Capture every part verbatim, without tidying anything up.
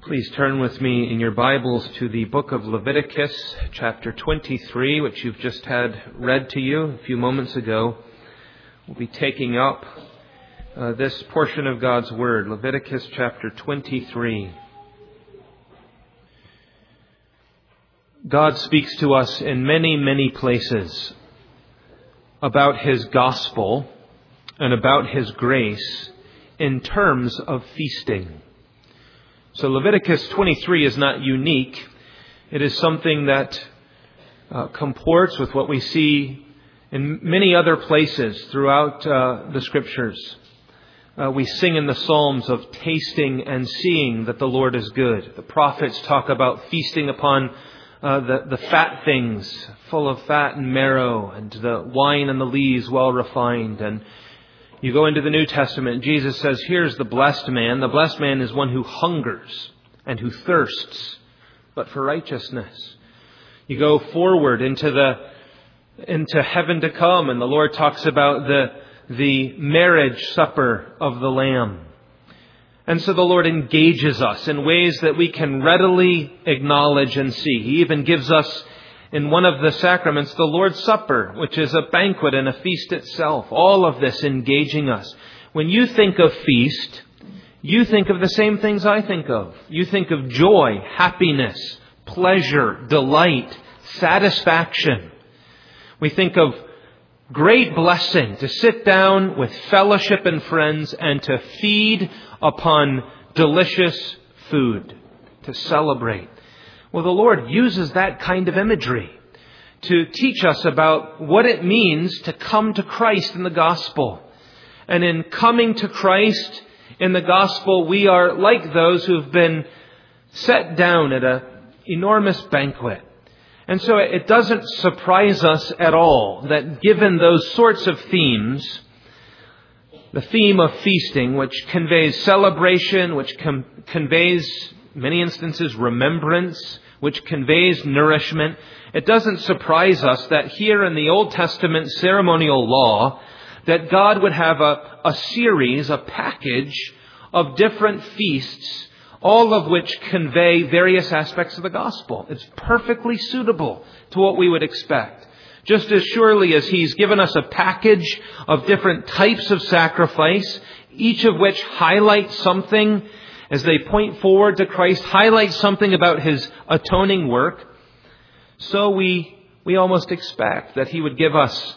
Please turn with me in your Bibles to the book of Leviticus, chapter twenty-three, which you've just had read to you a few moments ago. We'll be taking up uh, this portion of God's Word, Leviticus chapter twenty-three. God speaks to us in many, many places about His gospel and about His grace in terms of feasting. So Leviticus twenty-three is not unique. It is something that uh, comports with what we see in many other places throughout uh, the Scriptures. Uh, we sing in the Psalms of tasting and seeing that the Lord is good. The prophets talk about feasting upon uh, the, the fat things, full of fat and marrow, and the wine and the lees well refined. And you go into the New Testament, Jesus says, here's the blessed man. The blessed man is one who hungers and who thirsts, but for righteousness. You go forward into the into heaven to come, and the Lord talks about the, the marriage supper of the Lamb. And so the Lord engages us in ways that we can readily acknowledge and see. He even gives us in one of the sacraments, the Lord's Supper, which is a banquet and a feast itself. All of this engaging us. When you think of feast, you think of the same things I think of. You think of joy, happiness, pleasure, delight, satisfaction. We think of great blessing to sit down with fellowship and friends and to feed upon delicious food, to celebrate. Well, the Lord uses that kind of imagery to teach us about what it means to come to Christ in the gospel. And in coming to Christ in the gospel, we are like those who've been set down at an enormous banquet. And so it doesn't surprise us at all that given those sorts of themes, the theme of feasting, which conveys celebration, which com- conveys many instances remembrance, which conveys nourishment. It doesn't surprise us that here in the Old Testament ceremonial law, that God would have a, a series, a package of different feasts, all of which convey various aspects of the gospel. It's perfectly suitable to what we would expect. Just as surely as He's given us a package of different types of sacrifice, each of which highlights something as they point forward to Christ, highlight something about His atoning work, so we we almost expect that He would give us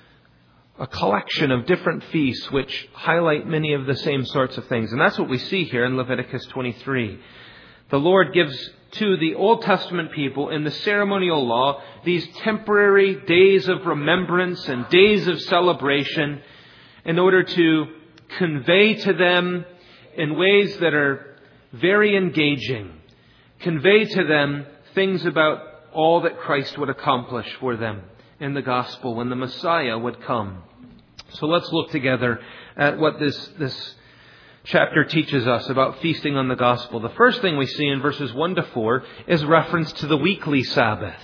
a collection of different feasts which highlight many of the same sorts of things. And that's what we see here in Leviticus twenty-three. The Lord gives to the Old Testament people in the ceremonial law these temporary days of remembrance and days of celebration in order to convey to them in ways that are very engaging, convey to them things about all that Christ would accomplish for them in the gospel when the Messiah would come. So let's look together at what this, this chapter teaches us about feasting on the gospel. The first thing we see in verses one to four is reference to the weekly Sabbath.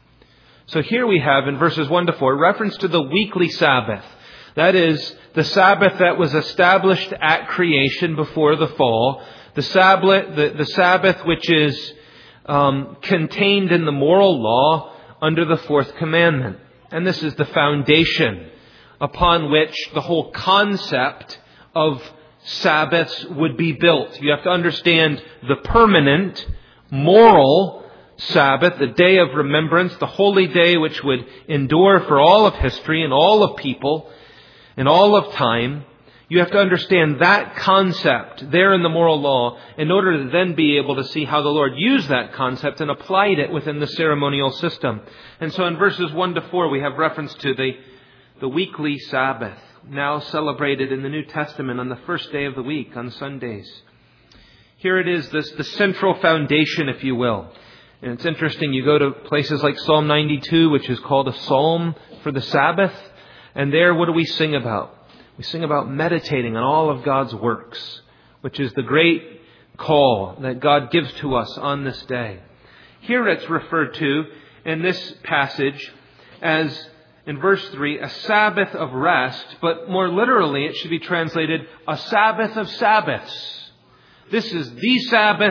So here we have in verses one to four reference to the weekly Sabbath. That is, the Sabbath that was established at creation before the fall. The Sabbath, the, the Sabbath which is um, contained in the moral law under the fourth commandment. And this is the foundation upon which the whole concept of Sabbaths would be built. You have to understand the permanent, moral Sabbath, the day of remembrance, the holy day which would endure for all of history and all of people, in all of time. You have to understand that concept there in the moral law in order to then be able to see how the Lord used that concept and applied it within the ceremonial system. And so in verses one to four we have reference to the, the weekly Sabbath, now celebrated in the New Testament on the first day of the week, on Sundays. Here it is, this the central foundation, if you will. And it's interesting, you go to places like Psalm ninety-two, which is called a psalm for the Sabbath. And there, what do we sing about? We sing about meditating on all of God's works, which is the great call that God gives to us on this day. Here it's referred to in this passage as, in verse three, a Sabbath of rest, but more literally it should be translated a Sabbath of Sabbaths. This is the Sabbath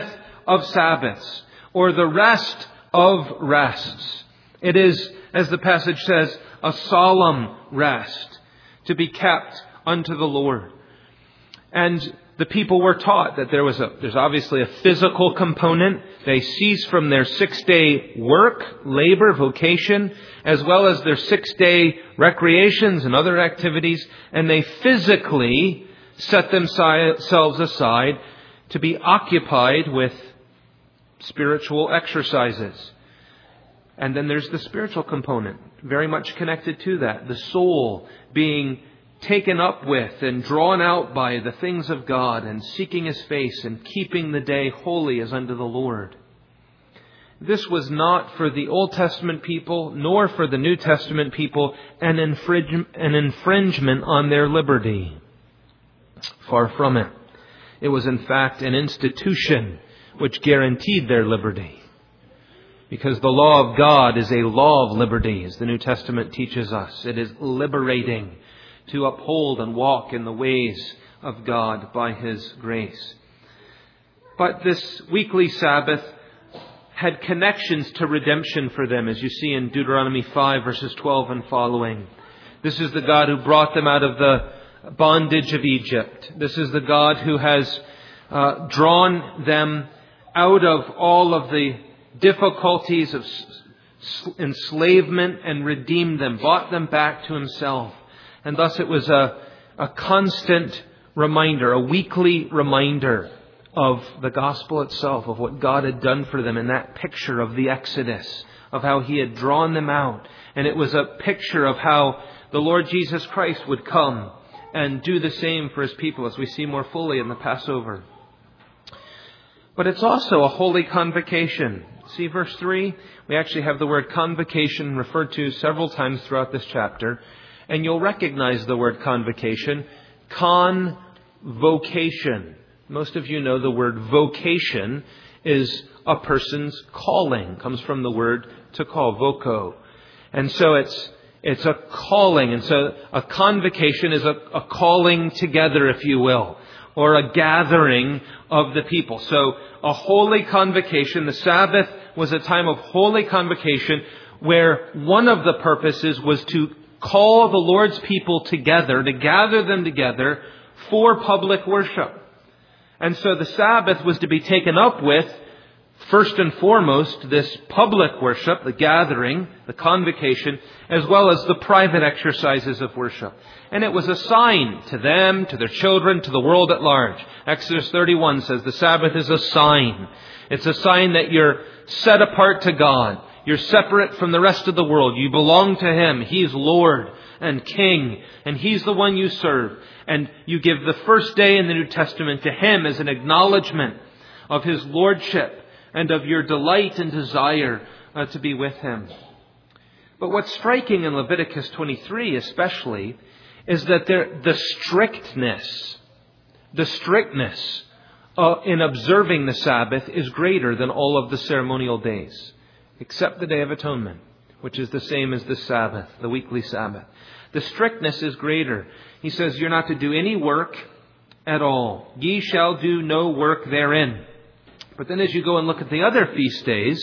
of Sabbaths, or the rest of rests. It is, as the passage says, a solemn rest to be kept unto the Lord. And the people were taught that there was a, there's obviously a physical component. They cease from their six-day work, labor, vocation, as well as their six-day recreations and other activities, and they physically set themselves aside to be occupied with spiritual exercises. And then there's the spiritual component, very much connected to that. The soul being taken up with and drawn out by the things of God and seeking His face and keeping the day holy as unto the Lord. This was not for the Old Testament people, nor for the New Testament people, an, infringe, an infringement on their liberty. Far from it. It was in fact an institution which guaranteed their liberty. Because the law of God is a law of liberty, as the New Testament teaches us. It is liberating to uphold and walk in the ways of God by His grace. But this weekly Sabbath had connections to redemption for them, as you see in Deuteronomy five, verses twelve and following. This is the God who brought them out of the bondage of Egypt. This is the God who has uh, drawn them out of all of the difficulties of enslavement and redeemed them, brought them back to Himself. And thus it was a, a constant reminder, a weekly reminder of the gospel itself, of what God had done for them in that picture of the Exodus, of how He had drawn them out. And it was a picture of how the Lord Jesus Christ would come and do the same for His people, as we see more fully in the Passover. But it's also a holy convocation. See verse three? We actually have the word convocation referred to several times throughout this chapter. And you'll recognize the word convocation. Convocation. Most of you know the word vocation is a person's calling. It comes from the word to call, voco. And so it's it's a calling. And so a convocation is a, a calling together, if you will, or a gathering of the people. So a holy convocation. The Sabbath was a time of holy convocation where one of the purposes was to call the Lord's people together, to gather them together for public worship. And so the Sabbath was to be taken up with, first and foremost, this public worship, the gathering, the convocation, as well as the private exercises of worship. And it was a sign to them, to their children, to the world at large. Exodus thirty-one says the Sabbath is a sign. It's a sign that you're set apart to God. You're separate from the rest of the world. You belong to Him. He's Lord and King, and He's the one you serve. And you give the first day in the New Testament to Him as an acknowledgement of His lordship and of your delight and desire uh, to be with Him. But what's striking in Leviticus twenty-three especially is that there, the strictness, the strictness uh, in observing the Sabbath is greater than all of the ceremonial days, except the Day of Atonement, which is the same as the Sabbath, the weekly Sabbath. The strictness is greater. He says you're not to do any work at all. Ye shall do no work therein. But then as you go and look at the other feast days,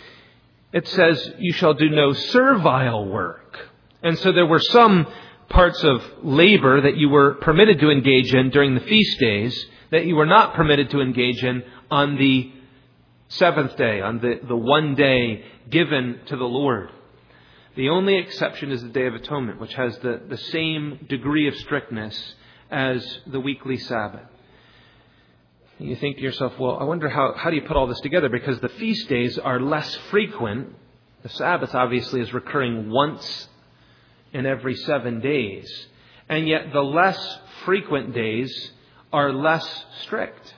it says you shall do no servile work. And so there were some parts of labor that you were permitted to engage in during the feast days that you were not permitted to engage in on the seventh day, on the, the one day given to the Lord. The only exception is the Day of Atonement, which has the, the same degree of strictness as the weekly Sabbath. You think to yourself, well, I wonder how, how do you put all this together? Because the feast days are less frequent. The Sabbath obviously is recurring once in every seven days. And yet the less frequent days are less strict.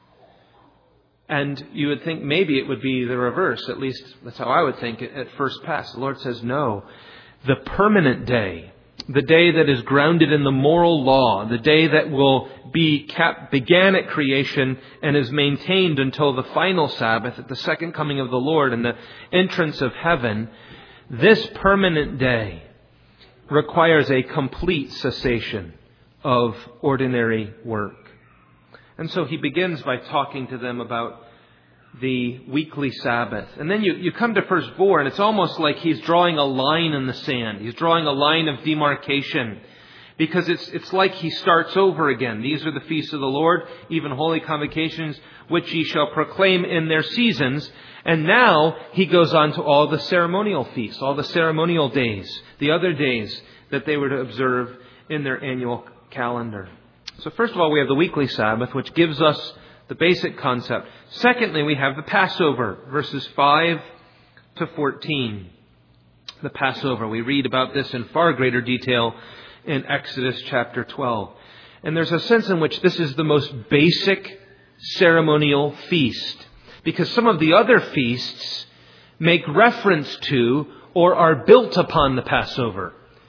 And you would think maybe it would be the reverse. At least that's how I would think at first pass. The Lord says no. The permanent day, the day that is grounded in the moral law, the day that will be kept, began at creation and is maintained until the final Sabbath at the second coming of the Lord and the entrance of heaven, this permanent day requires a complete cessation of ordinary work. And so he begins by talking to them about the weekly Sabbath. And then you, you come to verse four, and it's almost like he's drawing a line in the sand. He's drawing a line of demarcation. Because it's it's like he starts over again. These are the feasts of the Lord, even holy convocations, which ye shall proclaim in their seasons. And now he goes on to all the ceremonial feasts, all the ceremonial days, the other days that they were to observe in their annual calendar. So first of all, we have the weekly Sabbath, which gives us the basic concept. Secondly, we have the Passover, verses five to fourteen. The Passover. We read about this in far greater detail in Exodus chapter twelve. And there's a sense in which this is the most basic ceremonial feast, because some of the other feasts make reference to or are built upon the Passover.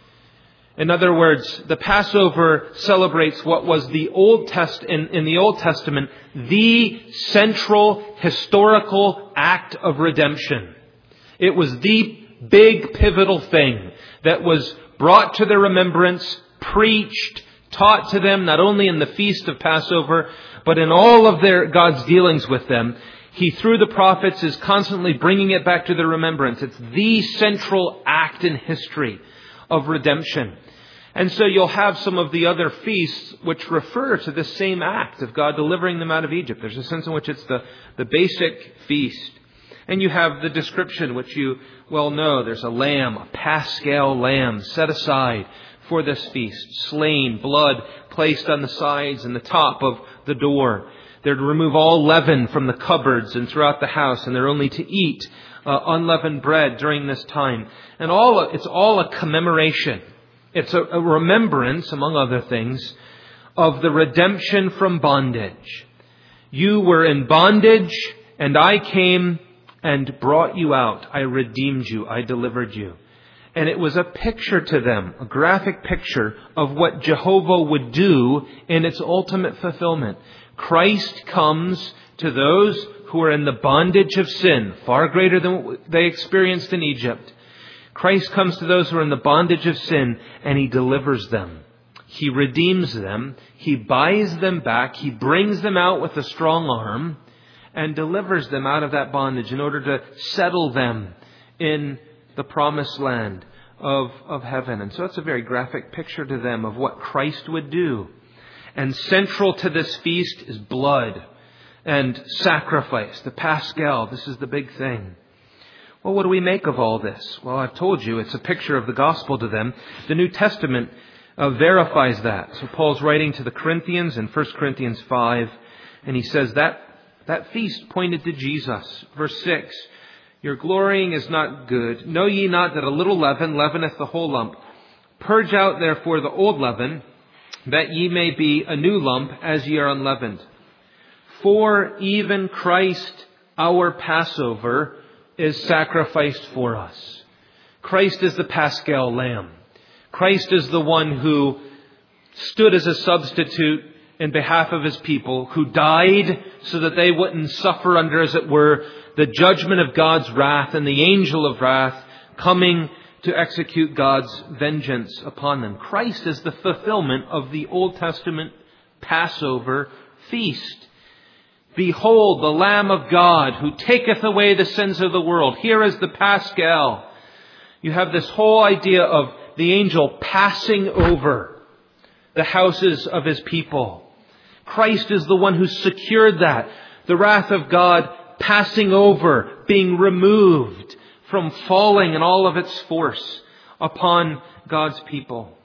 In other words, the Passover celebrates what was the Old Test in, in the Old Testament, the central historical act of redemption. It was the big pivotal thing that was brought to their remembrance, preached, taught to them, not only in the feast of Passover, but in all of their God's dealings with them. He, through the prophets, is constantly bringing it back to their remembrance. It's the central act in history of redemption. And so you'll have some of the other feasts which refer to this same act of God delivering them out of Egypt. There's a sense in which it's the, the basic feast. And you have the description, which you well know. There's a lamb, a paschal lamb, set aside for this feast. Slain, blood placed on the sides and the top of the door. They're to remove all leaven from the cupboards and throughout the house. And they're only to eat uh, unleavened bread during this time. And all it's all a commemoration. It's a, a remembrance, among other things, of the redemption from bondage. You were in bondage, and I came and brought you out. I redeemed you. I delivered you. And it was a picture to them, a graphic picture of what Jehovah would do in its ultimate fulfillment. Christ comes to those who are in the bondage of sin, far greater than what they experienced in Egypt. Christ comes to those who are in the bondage of sin, and He delivers them. He redeems them. He buys them back. He brings them out with a strong arm and delivers them out of that bondage in order to settle them in the promised land of, of heaven. And so it's a very graphic picture to them of what Christ would do. And central to this feast is blood and sacrifice, the Paschal. This is the big thing. Well, what do we make of all this? Well, I've told you it's a picture of the gospel to them. The New Testament uh, verifies that. So Paul's writing to the Corinthians in First Corinthians five, and he says that that feast pointed to Jesus. Verse six, your glorying is not good. Know ye not that a little leaven leaveneth the whole lump? Purge out therefore the old leaven, that ye may be a new lump, as ye are unleavened. For even Christ, our Passover, is sacrificed for us. Christ is the Paschal Lamb. Christ is the one who stood as a substitute in behalf of His people, who died so that they wouldn't suffer under, as it were, the judgment of God's wrath and the angel of wrath coming to execute God's vengeance upon them. Christ is the fulfillment of the Old Testament Passover feast. Behold, the Lamb of God, who taketh away the sins of the world. Here is the Paschal. You have this whole idea of the angel passing over the houses of His people. Christ is the one who secured that. The wrath of God passing over, being removed from falling in all of its force upon God's people.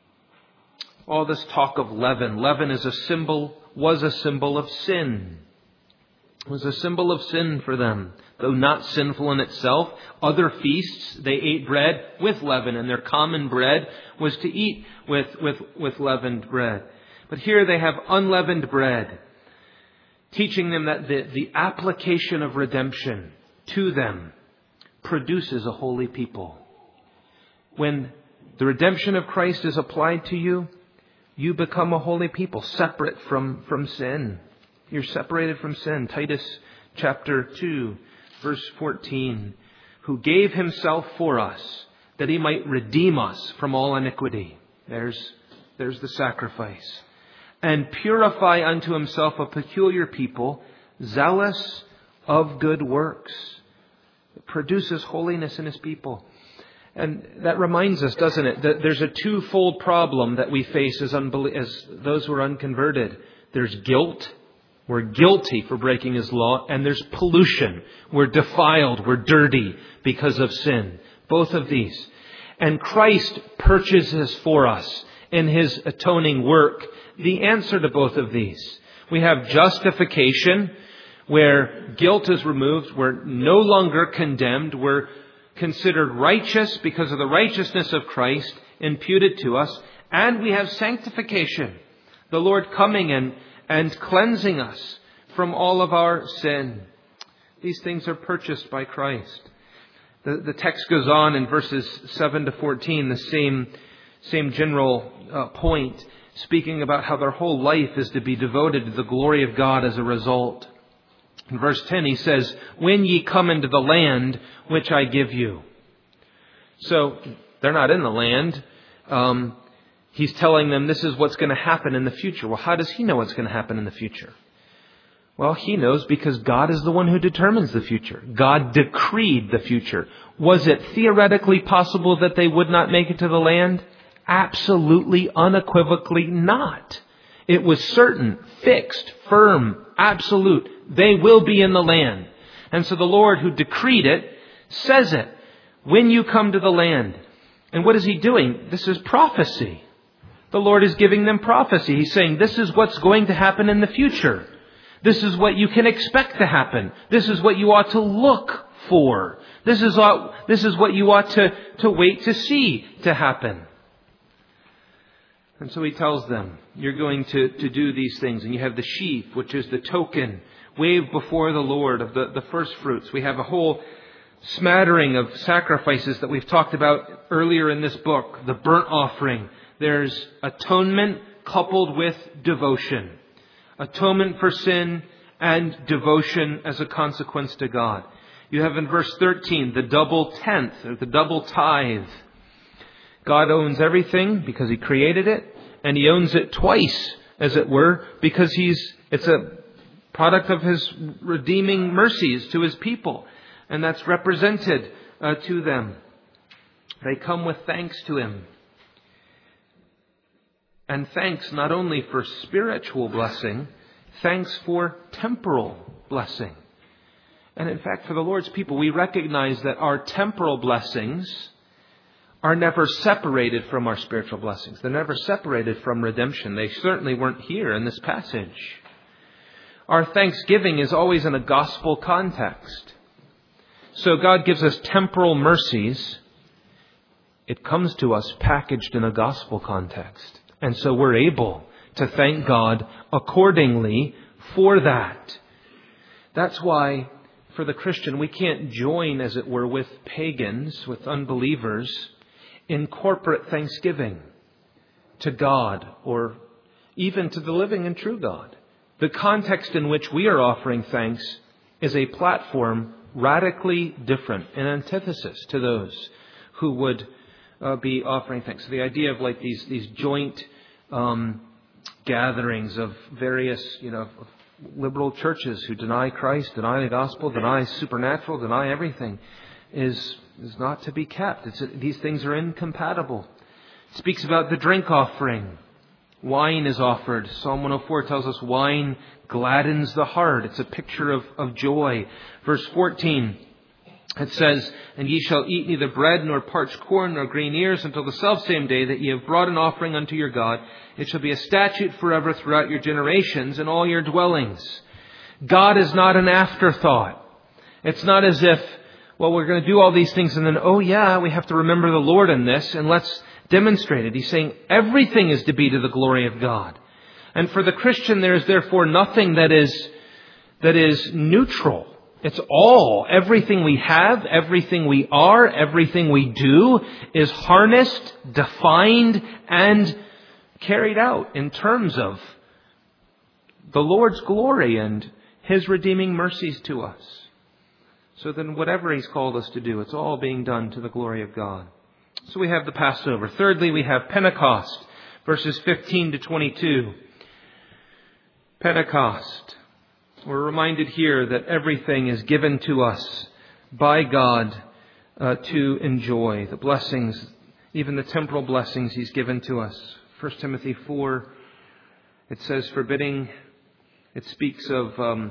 All this talk of leaven. Leaven is a symbol, was a symbol of sin. It was a symbol of sin for them. Though not sinful in itself, other feasts, they ate bread with leaven, and their common bread was to eat with, with, with leavened bread. But here they have unleavened bread, teaching them that the, the application of redemption to them produces a holy people. When the redemption of Christ is applied to you, you become a holy people, separate from, from sin. You're separated from sin. Titus chapter two, verse fourteen. Who gave Himself for us, that He might redeem us from all iniquity. There's, there's the sacrifice. And purify unto Himself a peculiar people, zealous of good works. It produces holiness in His people. And that reminds us, doesn't it, that there's a twofold problem that we face as, unbelie- as those who are unconverted. There's guilt. We're guilty for breaking His law. And there's pollution. We're defiled. We're dirty because of sin. Both of these. And Christ purchases for us in His atoning work the answer to both of these. We have justification, where guilt is removed. We're no longer condemned. We're considered righteous because of the righteousness of Christ imputed to us. And we have sanctification, the Lord coming and, and cleansing us from all of our sin. These things are purchased by Christ. The, the text goes on in verses seven to fourteen, the same, same general uh, point, speaking about how their whole life is to be devoted to the glory of God as a result. In verse ten, he says, when ye come into the land which I give you. So they're not in the land. Um, he's telling them this is what's going to happen in the future. Well, how does he know what's going to happen in the future? Well, he knows because God is the one who determines the future. God decreed the future. Was it theoretically possible that they would not make it to the land? Absolutely, unequivocally not. It was certain, fixed, firm, absolute. They will be in the land. And so the Lord who decreed it says it. When you come to the land. And what is He doing? This is prophecy. The Lord is giving them prophecy. He's saying this is what's going to happen in the future. This is what you can expect to happen. This is what you ought to look for. This is what, this is what you ought to, to wait to see to happen. And so He tells them, you're going to, to do these things. And you have the sheaf, which is the token waved before the Lord of the, the first fruits. We have a whole smattering of sacrifices that we've talked about earlier in this book. The burnt offering. There's atonement coupled with devotion. Atonement for sin and devotion as a consequence to God. You have in verse thirteen the double tenth or the double tithe. God owns everything because He created it, and He owns it twice, as it were, because He's it's a product of His redeeming mercies to His people, and that's represented uh, to them. They come with thanks to Him. And thanks not only for spiritual blessing, thanks for temporal blessing. And in fact, for the Lord's people, we recognize that our temporal blessings are never separated from our spiritual blessings. They're never separated from redemption. They certainly weren't here in this passage. Our thanksgiving is always in a gospel context. So God gives us temporal mercies. It comes to us packaged in a gospel context. And so we're able to thank God accordingly for that. That's why for the Christian we can't join, as it were, with pagans, with unbelievers, in corporate thanksgiving to God or even to the living and true God. The context in which we are offering thanks is a platform radically different, an antithesis to those who would uh, be offering thanks. So the idea of like these these joint um, gatherings of various, you know, liberal churches who deny Christ, deny the gospel, deny supernatural, deny everything, is is not to be kept. It's, these things are incompatible. It speaks about the drink offering. Wine is offered. Psalm one oh four tells us wine gladdens the heart. It's a picture of, of joy. Verse fourteen, it says, and ye shall eat neither bread nor parched corn nor green ears until the selfsame day that ye have brought an offering unto your God. It shall be a statute forever throughout your generations and all your dwellings. God is not an afterthought. It's not as if, well, we're going to do all these things and then, oh yeah, we have to remember the Lord in this and let's demonstrate it. He's saying everything is to be to the glory of God. And for the Christian, there is therefore nothing that is, that is neutral. It's all, everything we have, everything we are, everything we do is harnessed, defined, and carried out in terms of the Lord's glory and His redeeming mercies to us. So then whatever He's called us to do, it's all being done to the glory of God. So we have the Passover. Thirdly, we have Pentecost, verses fifteen to twenty-two. Pentecost. We're reminded here that everything is given to us by God uh, to enjoy. The blessings, even the temporal blessings He's given to us. First Timothy four, it says, forbidding, it speaks of um,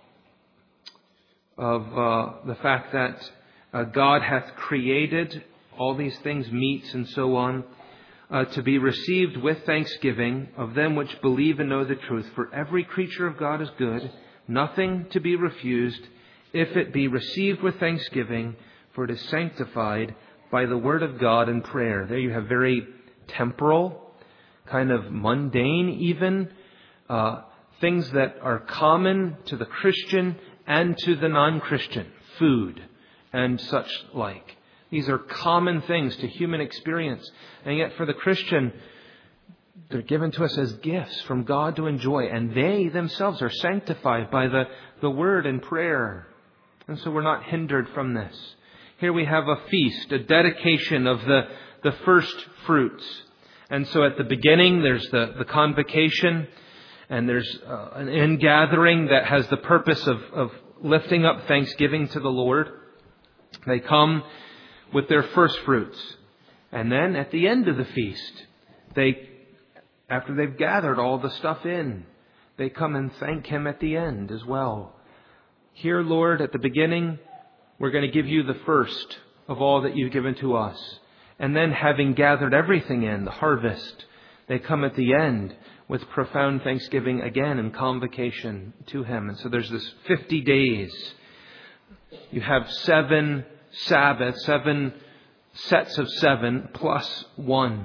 of uh, the fact that uh, God hath created all these things, meats and so on, uh, to be received with thanksgiving of them which believe and know the truth. For every creature of God is good, nothing to be refused, if it be received with thanksgiving, for it is sanctified by the word of God and prayer. There you have very temporal, kind of mundane even, uh, things that are common to the Christian and to the non-Christian, food and such like. These are common things to human experience. And yet for the Christian, they're given to us as gifts from God to enjoy. And they themselves are sanctified by the, the word and prayer. And so we're not hindered from this. Here we have a feast, a dedication of the, the first fruits. And so at the beginning, there's the, the convocation. And there's uh, an ingathering that has the purpose of, of lifting up thanksgiving to the Lord. They come with their first fruits. And then at the end of the feast, they, after they've gathered all the stuff in, they come and thank Him at the end as well. Here, Lord, at the beginning, we're going to give You the first of all that You've given to us. And then having gathered everything in, the harvest, they come at the end with profound thanksgiving again and convocation to Him. And so there's this fifty days. You have seven Sabbaths, seven sets of seven plus one.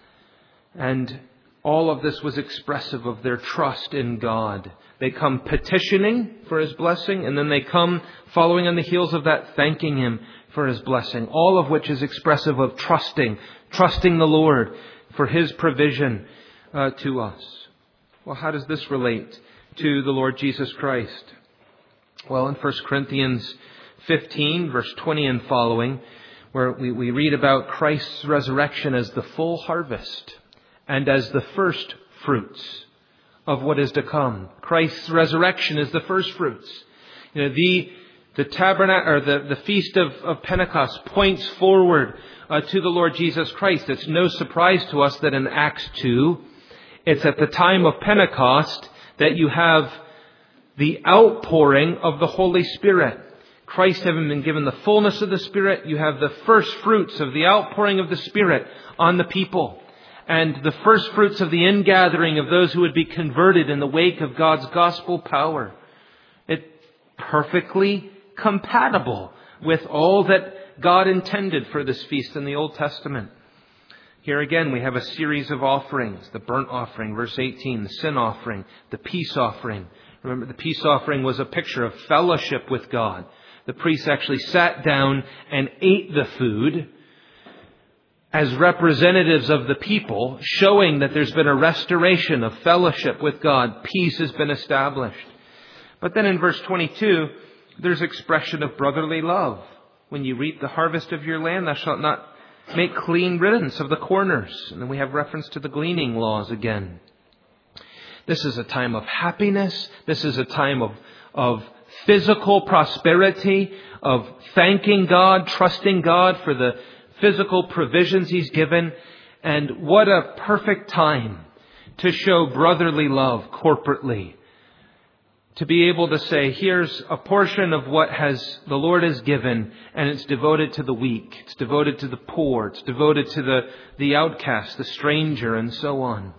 And all of this was expressive of their trust in God. They come petitioning for His blessing, and then they come following on the heels of that, thanking Him for His blessing. All of which is expressive of trusting, trusting the Lord for His provision uh, to us. Well, how does this relate to the Lord Jesus Christ? Well, in First Corinthians fifteen, verse twenty and following, where we, we read about Christ's resurrection as the full harvest and as the first fruits of what is to come. Christ's resurrection is the first fruits. You know, the the tabernacle or the, the feast of, of Pentecost points forward uh, to the Lord Jesus Christ. It's no surprise to us that in Acts two, it's at the time of Pentecost that you have the outpouring of the Holy Spirit. Christ having been given the fullness of the Spirit, you have the first fruits of the outpouring of the Spirit on the people. And the first fruits of the ingathering of those who would be converted in the wake of God's gospel power. It's perfectly compatible with all that God intended for this feast in the Old Testament. Here again we have a series of offerings. The burnt offering, verse eighteen, the sin offering, the peace offering. Remember, the peace offering was a picture of fellowship with God. The priests actually sat down and ate the food as representatives of the people, showing that there's been a restoration of fellowship with God. Peace has been established. But then in verse twenty-two, there's expression of brotherly love. When you reap the harvest of your land, thou shalt not make clean riddance of the corners. And then we have reference to the gleaning laws again. This is a time of happiness. This is a time of, of physical prosperity, of thanking God, trusting God for the physical provisions He's given. And what a perfect time to show brotherly love corporately. To be able to say, here's a portion of what has the Lord has given, and it's devoted to the weak. It's devoted to the poor. It's devoted to the, the outcast, the stranger, and so on.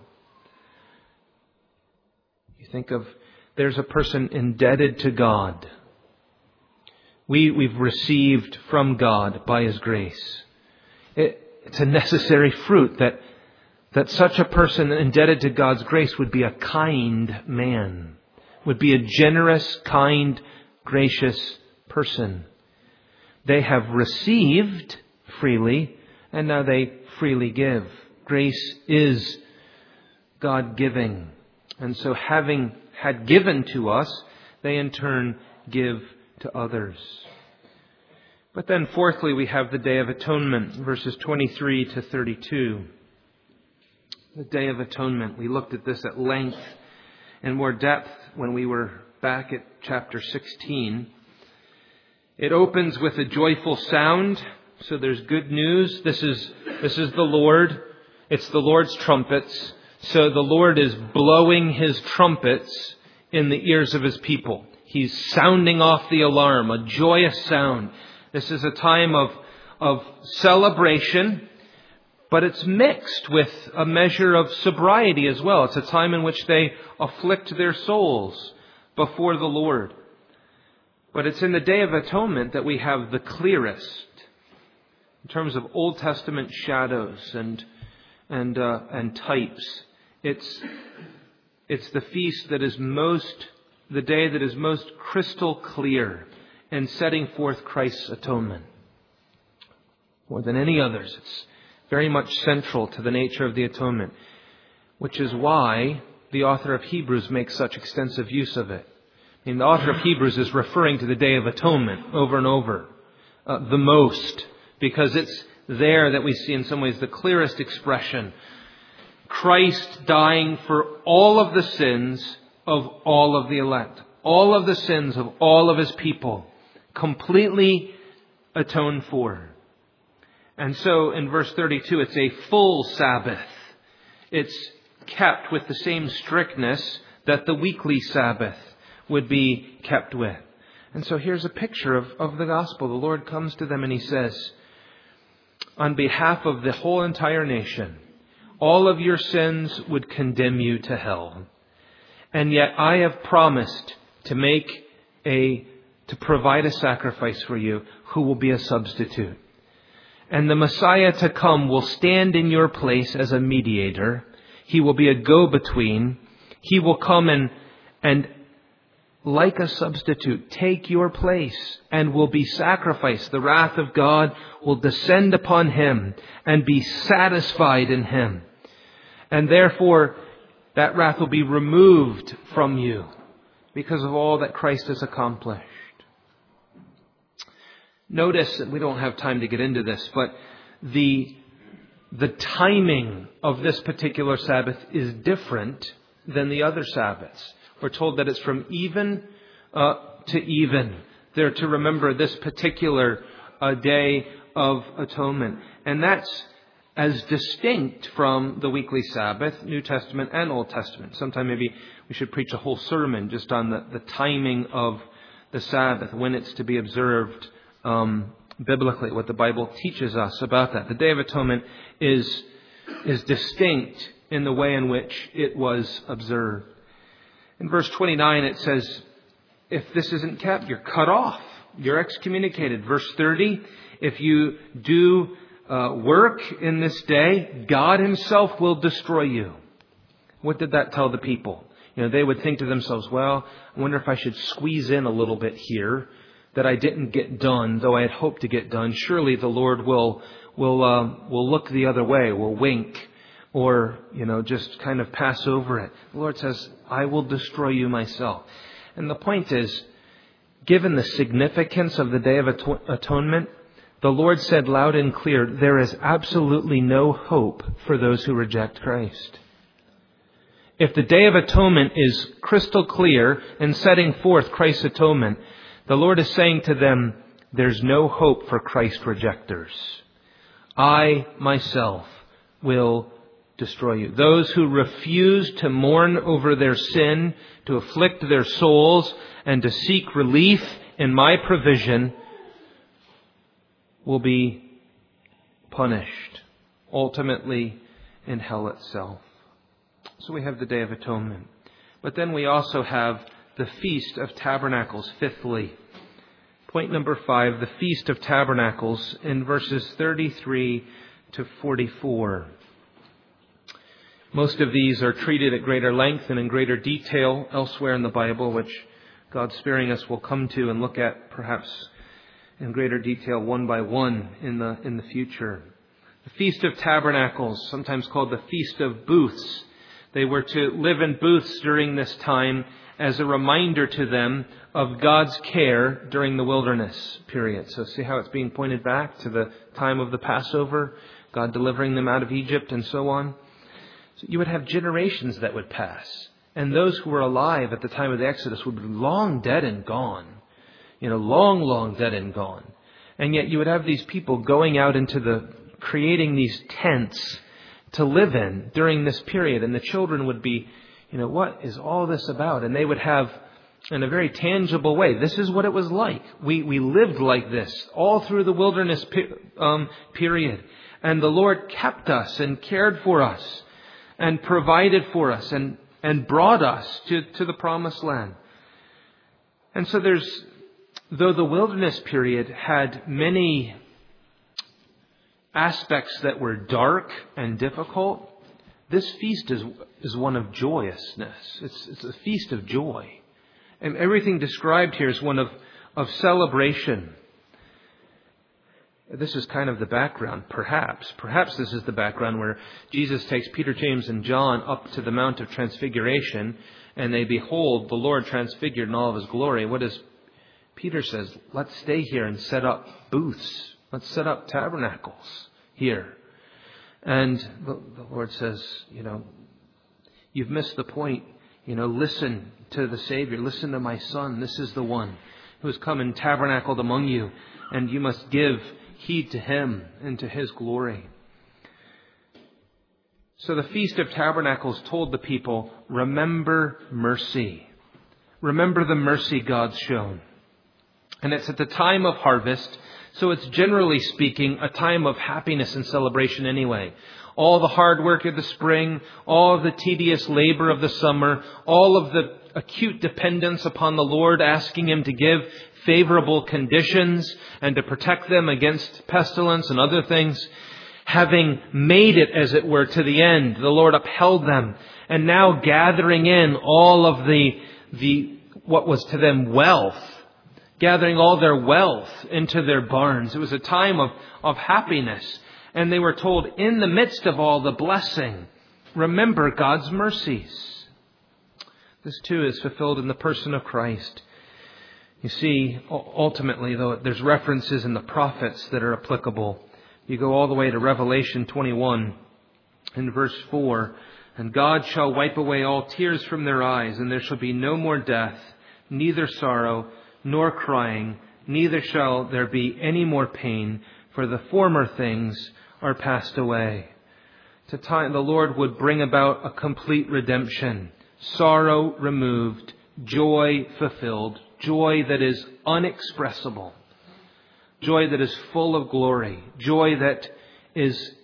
You think of, there's a person indebted to God. We, we've received from God by His grace. It, it's a necessary fruit that, that such a person indebted to God's grace would be a kind man. Would be a generous, kind, gracious person. They have received freely, and now they freely give. Grace is God-giving. And so having had given to us, they in turn give to others. But then fourthly, we have the Day of Atonement, verses twenty-three to thirty-two. The Day of Atonement. We looked at this at length in more depth when we were back at chapter sixteen. It opens with a joyful sound. So there's good news. This is, this is the Lord. It's the Lord's trumpets. So the Lord is blowing His trumpets in the ears of His people. He's sounding off the alarm, a joyous sound. This is a time of, of celebration, but it's mixed with a measure of sobriety as well. It's a time in which they afflict their souls before the Lord. But it's in the Day of Atonement that we have the clearest in terms of Old Testament shadows and and uh, and types. It's it's the feast that is most, the day that is most crystal clear in setting forth Christ's atonement. More than any others, it's very much central to the nature of the atonement, which is why the author of Hebrews makes such extensive use of it. I mean, the author of Hebrews is referring to the Day of Atonement over and over, uh, the most, because it's there that we see in some ways the clearest expression. Christ dying for all of the sins of all of the elect, all of the sins of all of His people, completely atoned for. And so in verse thirty-two, it's a full Sabbath. It's kept with the same strictness that the weekly Sabbath would be kept with. And so here's a picture of, of the gospel. The Lord comes to them and He says, on behalf of the whole entire nation, all of your sins would condemn you to hell. And yet I have promised to make a, to provide a sacrifice for you who will be a substitute. And the Messiah to come will stand in your place as a mediator. He will be a go-between. He will come and, and like a substitute, take your place and will be sacrificed. The wrath of God will descend upon Him and be satisfied in Him. And therefore, that wrath will be removed from you because of all that Christ has accomplished. Notice that we don't have time to get into this, but the, the timing of this particular Sabbath is different than the other Sabbaths. We're told that it's from even uh, to even. They're to remember this particular uh, Day of Atonement. And that's as distinct from the weekly Sabbath, New Testament and Old Testament. Sometime maybe we should preach a whole sermon just on the, the timing of the Sabbath, when it's to be observed um, biblically, what the Bible teaches us about that. The Day of Atonement is, is distinct in the way in which it was observed. In verse twenty-nine, it says, if this isn't kept, you're cut off. You're excommunicated. Verse thirty, if you do uh, work in this day, God Himself will destroy you. What did that tell the people? You know, they would think to themselves, well, I wonder if I should squeeze in a little bit here that I didn't get done, though I had hoped to get done. Surely the Lord will will uh, will look the other way, will wink, or, you know, just kind of pass over it. The Lord says, I will destroy you myself. And the point is, given the significance of the Day of Atonement, the Lord said loud and clear, there is absolutely no hope for those who reject Christ. If the Day of Atonement is crystal clear in setting forth Christ's atonement, the Lord is saying to them, there's no hope for Christ rejectors. I myself will destroy you. Those who refuse to mourn over their sin, to afflict their souls, and to seek relief in my provision will be punished, ultimately in hell itself. So we have the Day of Atonement. But then we also have the Feast of Tabernacles, fifthly. Point number five, the Feast of Tabernacles in verses thirty-three to forty-four. Most of these are treated at greater length and in greater detail elsewhere in the Bible, which God sparing us will come to and look at perhaps in greater detail one by one in the in the future. The Feast of Tabernacles, sometimes called the Feast of Booths. They were to live in booths during this time as a reminder to them of God's care during the wilderness period. So see how it's being pointed back to the time of the Passover, God delivering them out of Egypt and so on. So you would have generations that would pass. And those who were alive at the time of the Exodus would be long dead and gone. You know, long, long dead and gone. And yet you would have these people going out into the, creating these tents to live in during this period. And the children would be, you know, what is all this about? And they would have, in a very tangible way, this is what it was like. We we lived like this all through the wilderness um, period. And the Lord kept us and cared for us and provided for us and, and brought us to, to the promised land. And so there's, though the wilderness period had many aspects that were dark and difficult, this feast is is one of joyousness. It's, it's a feast of joy. And everything described here is one of, of celebration. This is kind of the background, perhaps. Perhaps this is the background where Jesus takes Peter, James, and John up to the Mount of Transfiguration, and they behold the Lord transfigured in all of His glory. What does Peter says? Let's stay here and set up booths. Let's set up tabernacles here. And the, the Lord says, you know, you've missed the point. You know, listen to the Savior. Listen to my Son. This is the one who has come and tabernacled among you. And you must give heed to Him and to His glory. So the Feast of Tabernacles told the people, remember mercy. Remember the mercy God's shown. And it's at the time of harvest. So it's generally speaking a time of happiness and celebration anyway. All the hard work of the spring, all of the tedious labor of the summer, all of the acute dependence upon the Lord, asking Him to give favorable conditions and to protect them against pestilence and other things. Having made it, as it were, to the end, the Lord upheld them. And now gathering in all of the, the what was to them wealth, gathering all their wealth into their barns. It was a time of, of happiness. And they were told, in the midst of all the blessing, remember God's mercies. This too is fulfilled in the person of Christ. You see, ultimately, though, there's references in the prophets that are applicable. You go all the way to Revelation twenty-one in verse four. And God shall wipe away all tears from their eyes, and there shall be no more death, neither sorrow, nor crying, neither shall there be any more pain, for the former things are passed away. To time the Lord would bring about a complete redemption, sorrow removed, joy fulfilled, joy that is unexpressible, joy that is full of glory, joy that is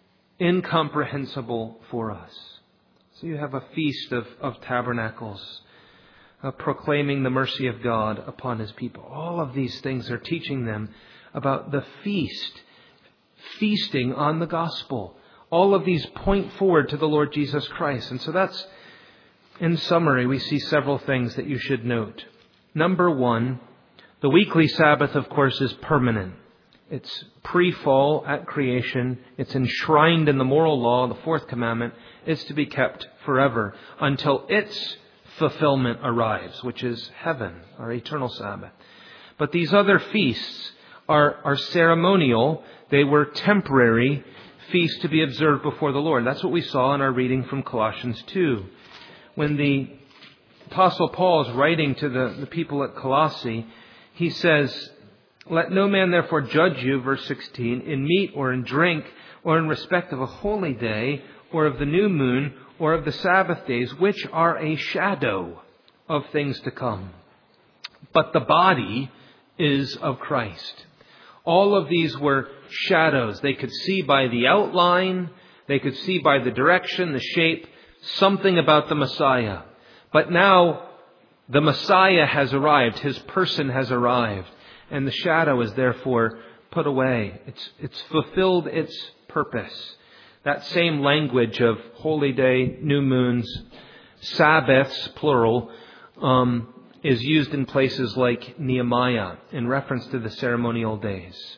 incomprehensible for us. So you have a feast of, of tabernacles, uh, proclaiming the mercy of God upon His people. All of these things are teaching them about the feast, feasting on the gospel. All of these point forward to the Lord Jesus Christ. And so that's, in summary, we see several things that you should note. Number one, the weekly Sabbath, of course, is permanent. It's pre-fall at creation. It's enshrined in the moral law, the fourth commandment. It's to be kept forever until its fulfillment arrives, which is heaven, our eternal Sabbath. But these other feasts are, are ceremonial. They were temporary feasts to be observed before the Lord. That's what we saw in our reading from Colossians two. When the Apostle Paul is writing to the, the people at Colossae, he says, let no man therefore judge you, verse sixteen, in meat or in drink or in respect of a holy day or of the new moon or of the Sabbath days, which are a shadow of things to come. But the body is of Christ. All of these were shadows. They could see by the outline. They could see by the direction, the shape, something about the Messiah. But now the Messiah has arrived. His person has arrived. And the shadow is therefore put away. It's, it's fulfilled its purpose. That same language of holy day, new moons, Sabbaths, plural, um, is used in places like Nehemiah in reference to the ceremonial days.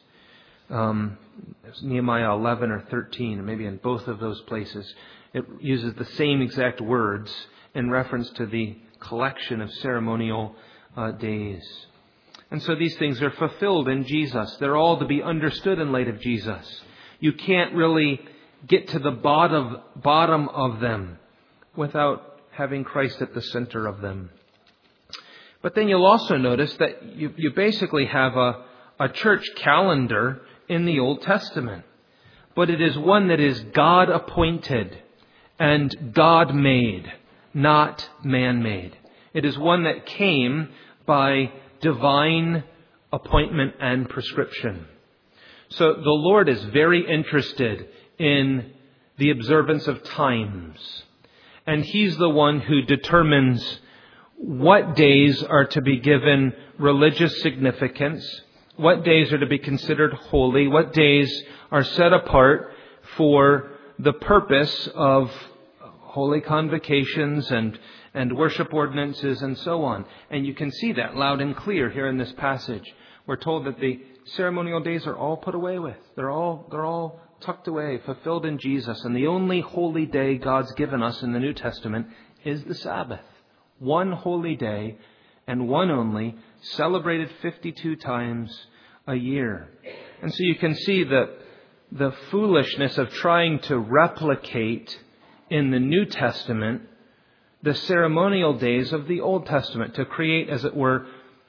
Um, Nehemiah eleven or thirteen, or maybe in both of those places, it uses the same exact words in reference to the collection of ceremonial uh, days. And so these things are fulfilled in Jesus. They're all to be understood in light of Jesus. You can't really get to the bottom, bottom of them without having Christ at the center of them. But then you'll also notice that you, you basically have a, a church calendar in the Old Testament. But it is one that is God-appointed and God-made, not man-made. It is one that came by divine appointment and prescription. So the Lord is very interested in the observance of times. And He's the one who determines what days are to be given religious significance, what days are to be considered holy, what days are set apart for the purpose of holy convocations and, and worship ordinances and so on. And you can see that loud and clear here in this passage. We're told that the ceremonial days are all put away with. They're all, they're all tucked away, fulfilled in Jesus. And the only holy day God's given us in the New Testament is the Sabbath. One holy day, and one only, celebrated fifty-two times a year. And so you can see that the foolishness of trying to replicate in the New Testament the ceremonial days of the Old Testament, to create, as it were,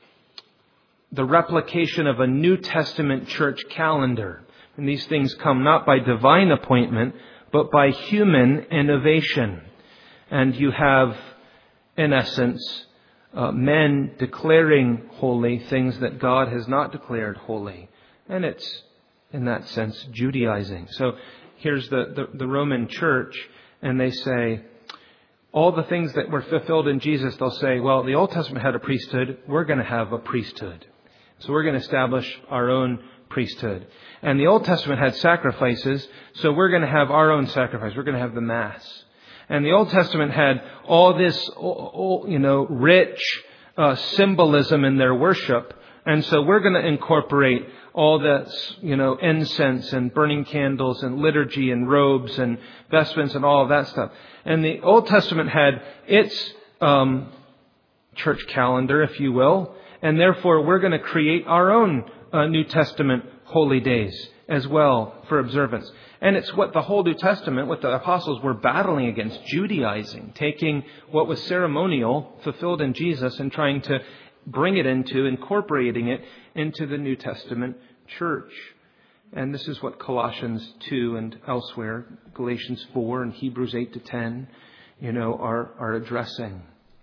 the replication of a New Testament church calendar. And these things come not by divine appointment, but by human innovation. And you have, in essence, uh, men declaring holy things that God has not declared holy. And it's, in that sense, Judaizing. So here's the, the, the Roman church, and they say, all the things that were fulfilled in Jesus, they'll say, well, the Old Testament had a priesthood, we're going to have a priesthood. So we're going to establish our own priesthood. And the Old Testament had sacrifices, so we're going to have our own sacrifice. We're going to have the Mass. And the Old Testament had all this, you know, rich uh, symbolism in their worship. And so we're going to incorporate all the, you know, incense and burning candles and liturgy and robes and vestments and all of that stuff. And the Old Testament had its um, church calendar, if you will. And therefore, we're going to create our own uh, New Testament holy days as well for observance. And it's what the whole New Testament, what the apostles were battling against, Judaizing, taking what was ceremonial, fulfilled in Jesus, and trying to bring it into, incorporating it into the New Testament church. And this is what Colossians two and elsewhere, Galatians four and Hebrews eight to ten, you know, are, are addressing.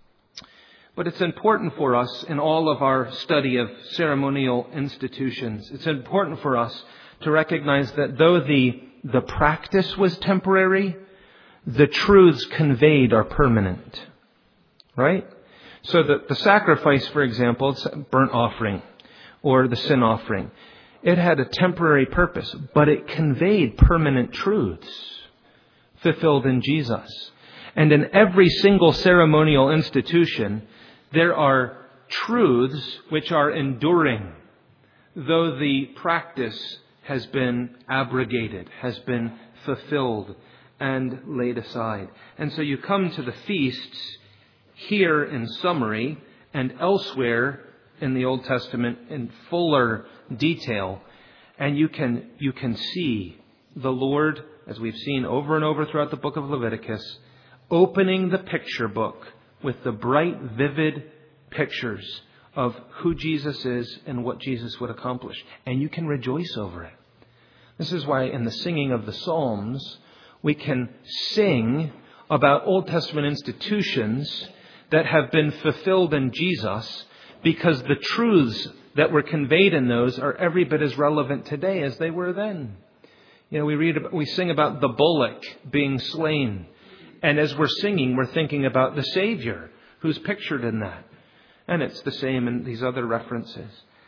But it's important for us in all of our study of ceremonial institutions, it's important for us to recognize that though the, the practice was temporary, the truths conveyed are permanent. Right? So the, the sacrifice, for example, burnt offering or the sin offering, it had a temporary purpose, but it conveyed permanent truths fulfilled in Jesus. And in every single ceremonial institution, there are truths which are enduring, though the practice has been abrogated, has been fulfilled and laid aside. And so you come to the feasts here in summary and elsewhere in the Old Testament in fuller detail, and you can you can see the Lord, as we've seen over and over throughout the book of Leviticus, opening the picture book with the bright, vivid pictures of who Jesus is and what Jesus would accomplish. And you can rejoice over it. This is why in the singing of the Psalms, we can sing about Old Testament institutions that have been fulfilled in Jesus, because the truths that were conveyed in those are every bit as relevant today as they were then. You know, we read, we sing about the bullock being slain. And as we're singing, we're thinking about the Savior who's pictured in that. And it's the same in these other references.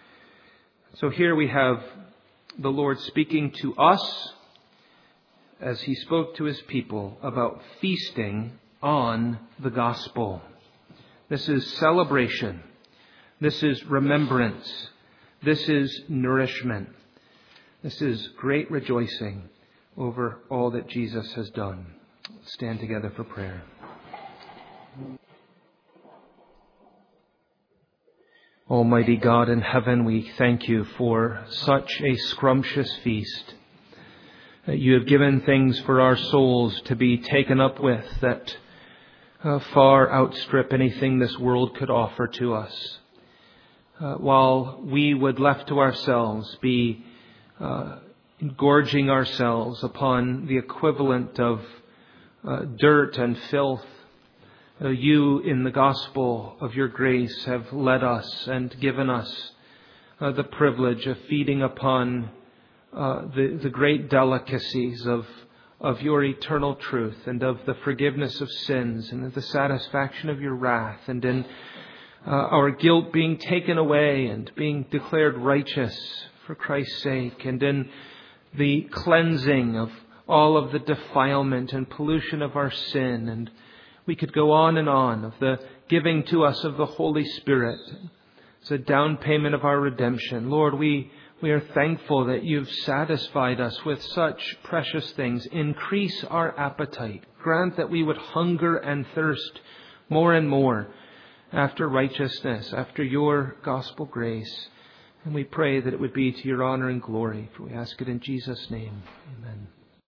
So here we have the Lord speaking to us as He spoke to His people about feasting on the gospel. This is celebration. This is remembrance. This is nourishment. This is great rejoicing over all that Jesus has done. Stand together for prayer. Almighty God in heaven, we thank You for such a scrumptious feast, that You have given things for our souls to be taken up with, that uh, far outstrip anything this world could offer to us. Uh, while we would, left to ourselves, be uh, engorging ourselves upon the equivalent of uh, dirt and filth, uh, you in the gospel of your grace have led us and given us uh, the privilege of feeding upon uh, the, the great delicacies of, of your eternal truth, and of the forgiveness of sins, and of the satisfaction of your wrath, and in Uh, our guilt being taken away and being declared righteous for Christ's sake, and in the cleansing of all of the defilement and pollution of our sin. And we could go on and on, of the giving to us of the Holy Spirit as a down payment of our redemption. Lord, we, we are thankful that you've satisfied us with such precious things. Increase our appetite. Grant that we would hunger and thirst more and more after righteousness, after your gospel grace. And we pray that it would be to your honor and glory. For we ask it in Jesus' name. Amen.